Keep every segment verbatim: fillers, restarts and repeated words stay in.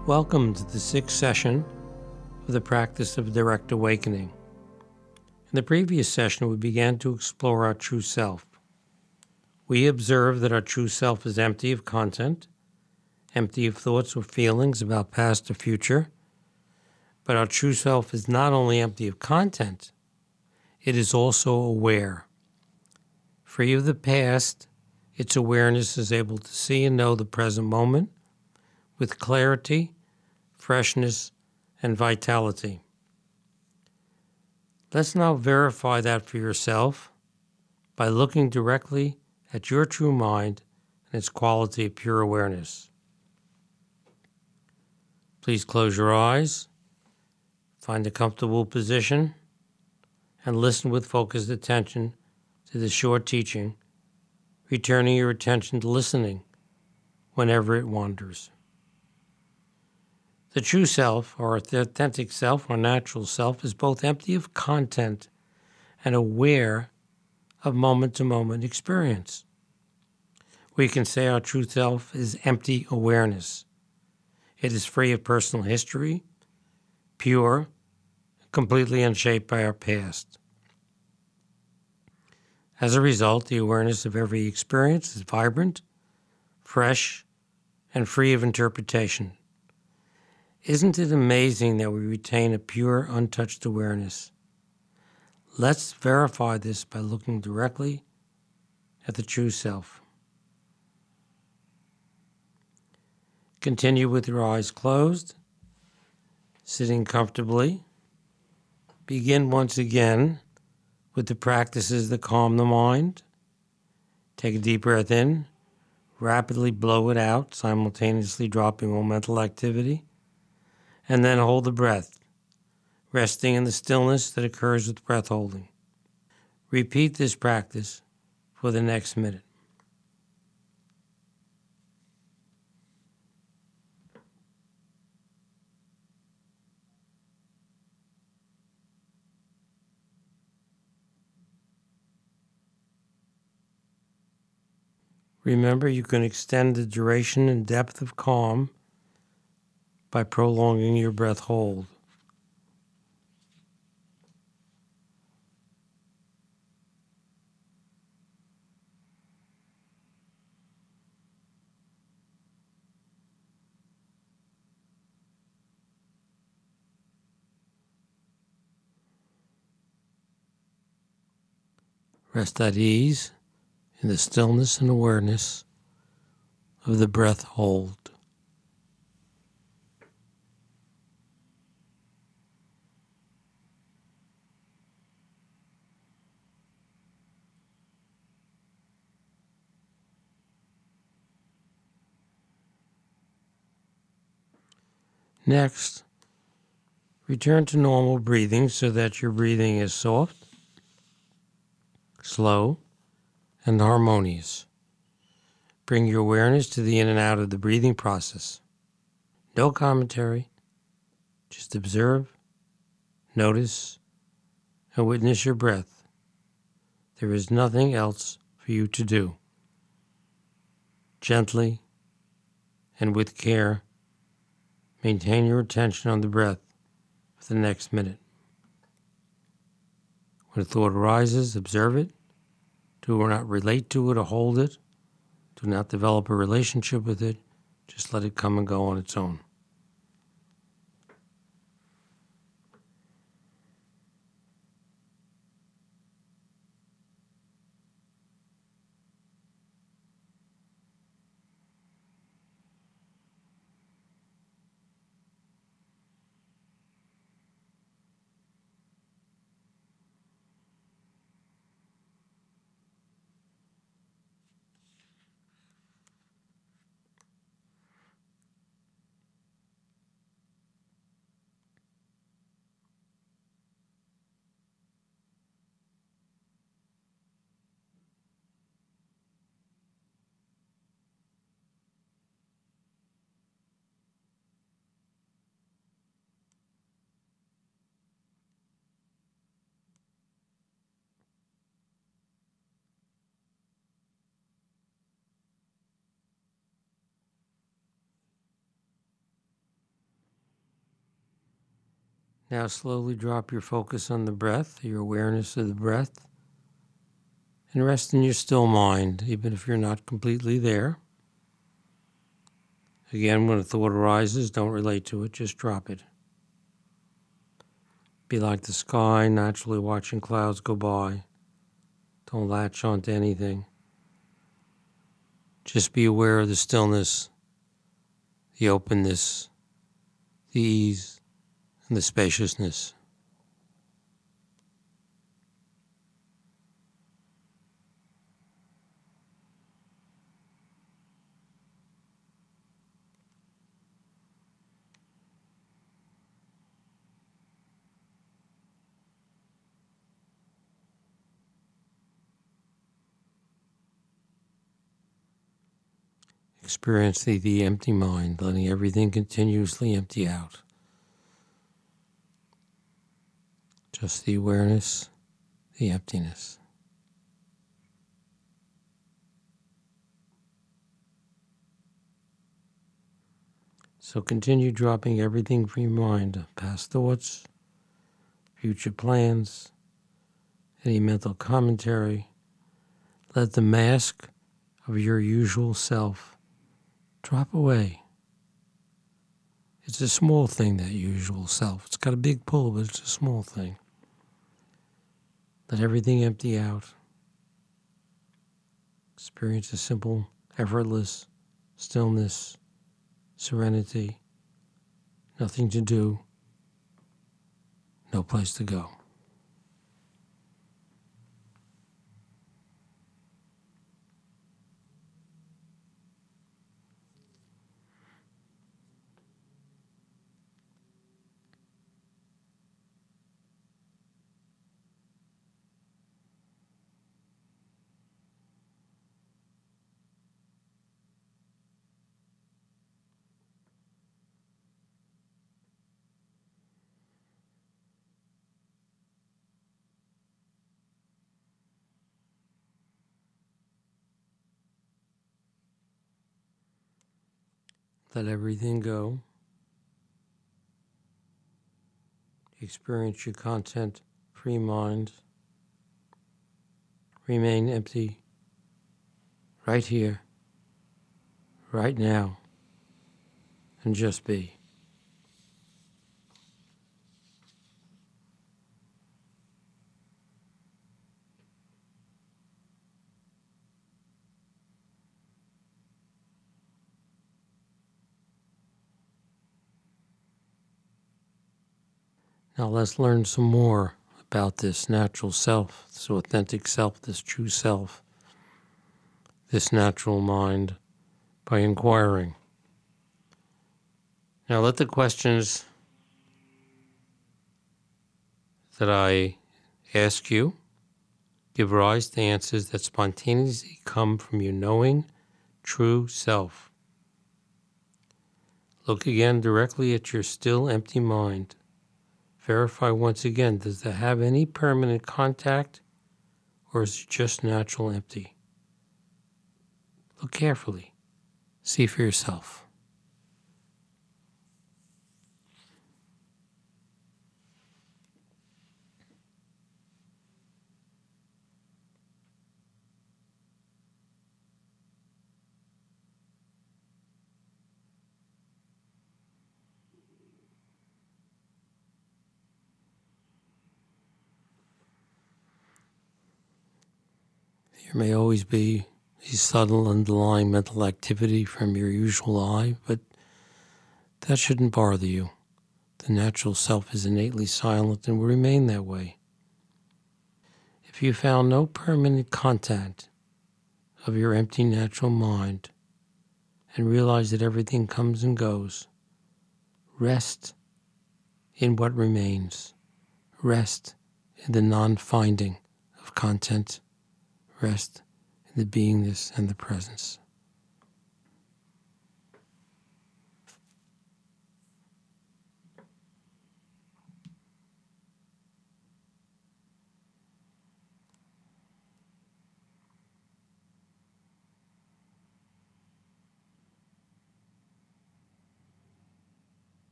Welcome to the sixth session of the practice of direct awakening. In the previous session, we began to explore our true self. We observed that our true self is empty of content, empty of thoughts or feelings about past or future. But our true self is not only empty of content, it is also aware. Free of the past, its awareness is able to see and know the present moment with clarity, freshness, and vitality. Let's now verify that for yourself by looking directly at your true mind and its quality of pure awareness. Please close your eyes, find a comfortable position, and listen with focused attention to the short teaching, returning your attention to listening whenever it wanders. The true self, or authentic self, or natural self, is both empty of content and aware of moment-to-moment experience. We can say our true self is empty awareness. It is free of personal history, pure, completely unshaped by our past. As a result, the awareness of every experience is vibrant, fresh, and free of interpretation. Isn't it amazing that we retain a pure, untouched awareness? Let's verify this by looking directly at the true self. Continue with your eyes closed, sitting comfortably. Begin once again with the practices that calm the mind. Take a deep breath in, rapidly blow it out, simultaneously dropping all mental activity, and then hold the breath, resting in the stillness that occurs with breath holding. Repeat this practice for the next minute. Remember, you can extend the duration and depth of calm by prolonging your breath hold. Rest at ease in the stillness and awareness of the breath hold. Next, return to normal breathing so that your breathing is soft, slow, and harmonious. Bring your awareness to the in and out of the breathing process. No commentary, just observe, notice, and witness your breath. There is nothing else for you to do. Gently and with care, maintain your attention on the breath for the next minute. When a thought arises, observe it. Do not relate to it or hold it. Do not develop a relationship with it. Just let it come and go on its own. Now slowly drop your focus on the breath, your awareness of the breath, and rest in your still mind, even if you're not completely there. Again, when a thought arises, don't relate to it, just drop it. Be like the sky, naturally watching clouds go by. Don't latch onto anything. Just be aware of the stillness, the openness, the ease, and the spaciousness. Experience the, the empty mind, letting everything continuously empty out. Just the awareness, the emptiness. So continue dropping everything from your mind, past thoughts, future plans, any mental commentary. Let the mask of your usual self drop away. It's a small thing, that usual self. It's got a big pull, but it's a small thing. Let everything empty out. Experience a simple, effortless stillness, serenity, nothing to do, no place to go. Let everything go. Experience your content-free mind. Remain empty right here, right now, and just be. Now let's learn some more about this natural self, this authentic self, this true self, this natural mind, by inquiring. Now let the questions that I ask you give rise to answers that spontaneously come from your knowing, true self. Look again directly at your still empty mind. Verify once again, does it have any permanent contact, or is it just natural empty? Look carefully. See for yourself. There may always be a subtle underlying mental activity from your usual I, but that shouldn't bother you. The natural self is innately silent and will remain that way. If you found no permanent contact of your empty natural mind and realize that everything comes and goes, rest in what remains. Rest in the non-finding of content. Rest in the beingness and the presence.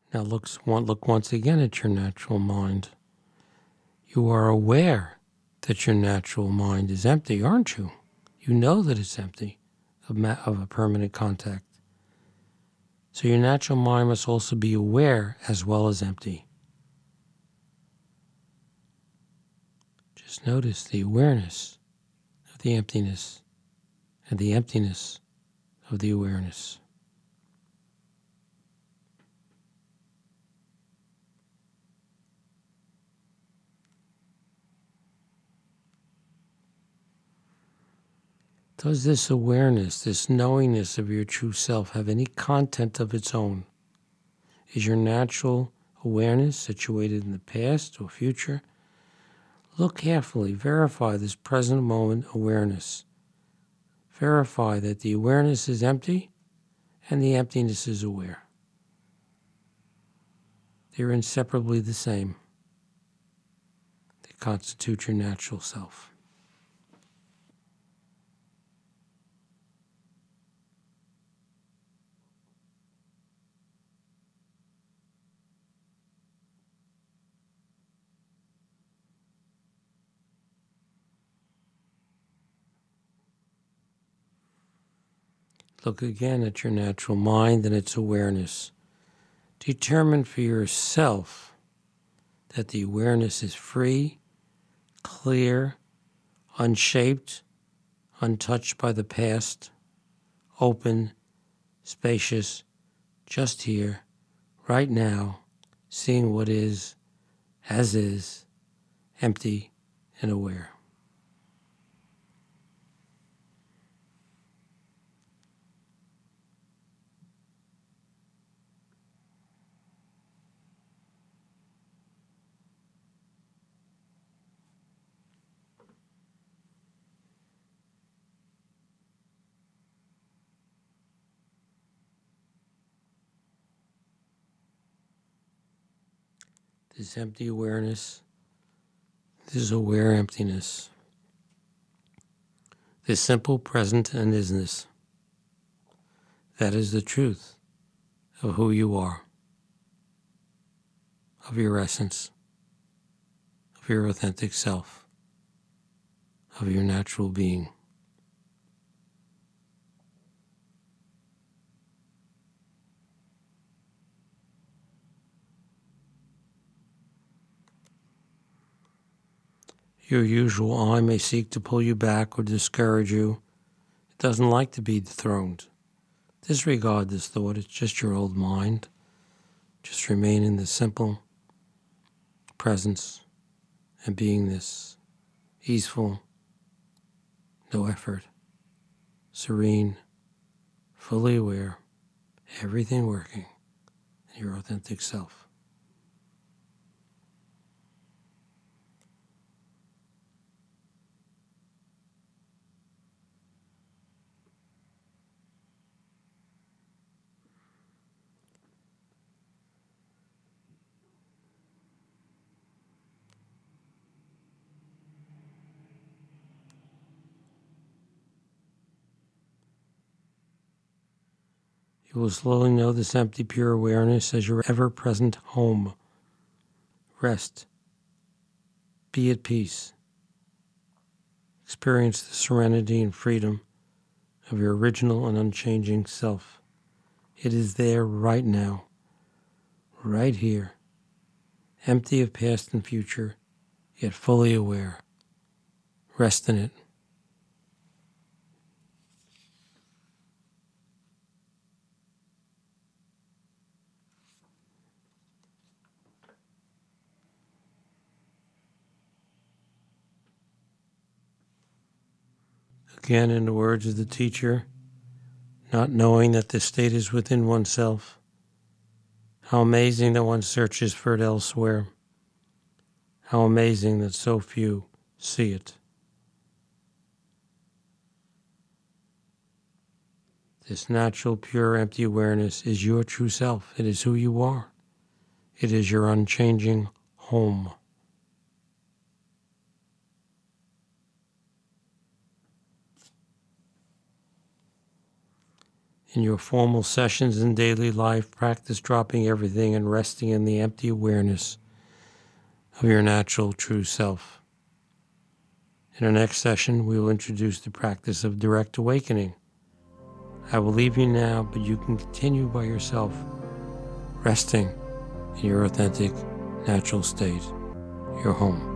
Now look, look once again at your natural mind. You are aware that your natural mind is empty, aren't you? You know that it's empty of, ma- of a permanent contact. So your natural mind must also be aware as well as empty. Just notice the awareness of the emptiness and the emptiness of the awareness. Does this awareness, this knowingness of your true self have any content of its own? Is your natural awareness situated in the past or future? Look carefully, verify this present moment awareness. Verify that the awareness is empty and the emptiness is aware. They're inseparably the same. They constitute your natural self. Look again at your natural mind and its awareness. Determine for yourself that the awareness is free, clear, unshaped, untouched by the past, open, spacious, just here, right now, seeing what is, as is, empty and aware. This empty awareness, this aware emptiness, this simple present and isness, that is the truth of who you are, of your essence, of your authentic self, of your natural being. Your usual I may seek to pull you back or discourage you. It doesn't like to be dethroned. Disregard this thought. It's just your old mind. Just remain in the simple presence and beingness, easeful, no effort, serene, fully aware, everything working in your authentic self. You will slowly know this empty, pure awareness as your ever-present home. Rest. Be at peace. Experience the serenity and freedom of your original and unchanging self. It is there right now, right here, empty of past and future, yet fully aware. Rest in it. Again, in the words of the teacher, not knowing that this state is within oneself. How amazing that one searches for it elsewhere. How amazing that so few see it. This natural, pure, empty awareness is your true self. It is who you are. It is your unchanging home. In your formal sessions in daily life, practice dropping everything and resting in the empty awareness of your natural true self. In our next session, we will introduce the practice of direct awakening. I will leave you now, but you can continue by yourself, resting in your authentic, natural state, your home.